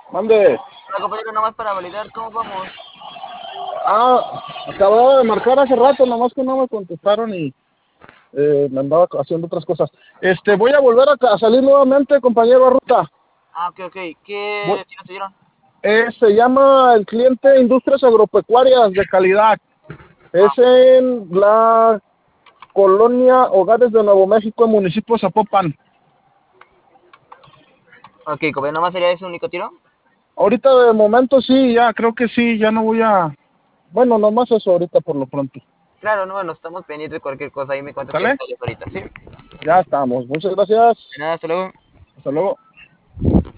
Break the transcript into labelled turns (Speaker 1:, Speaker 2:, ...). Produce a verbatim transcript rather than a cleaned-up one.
Speaker 1: Mande.
Speaker 2: Hola, compañero, nomás para validar cómo vamos.
Speaker 1: Ah, acababa de marcar hace rato, nomás que no me contestaron y eh, me andaba haciendo otras cosas. Este, voy a volver a, a salir nuevamente, compañero Arruta.
Speaker 2: Ah, ok, ok. ¿Qué
Speaker 1: Voy-
Speaker 2: destino te dieron?
Speaker 1: eh, se llama el cliente Industrias Agropecuarias de Calidad.
Speaker 2: Ah,
Speaker 1: Es en la colonia Hogares de Nuevo México, en municipio de Zapopan.
Speaker 2: ok, compañero, nomás sería ese único tiro.
Speaker 1: Ahorita de momento sí, ya creo que sí, ya no voy a... Bueno, nomás eso ahorita por lo pronto.
Speaker 2: Claro, no, bueno, estamos pendientes de cualquier cosa. Ahí me cuentas qué
Speaker 1: ¿Sale?
Speaker 2: detalles ahorita, ¿sí? De
Speaker 1: Ya estamos. Muchas gracias.
Speaker 2: nada, hasta luego.
Speaker 1: Hasta luego.